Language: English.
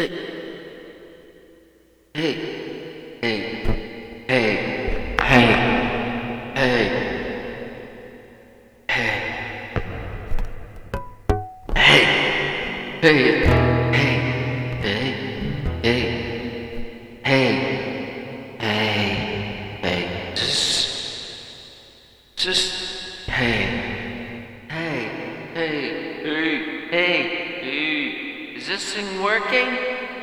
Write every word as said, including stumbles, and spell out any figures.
Hey, hey, hey, hey, hey, hey, hey, hey, hey, hey, hey, hey, hey, hey, just, just, hey, hey, hey, hey, hey, hey, is this thing working?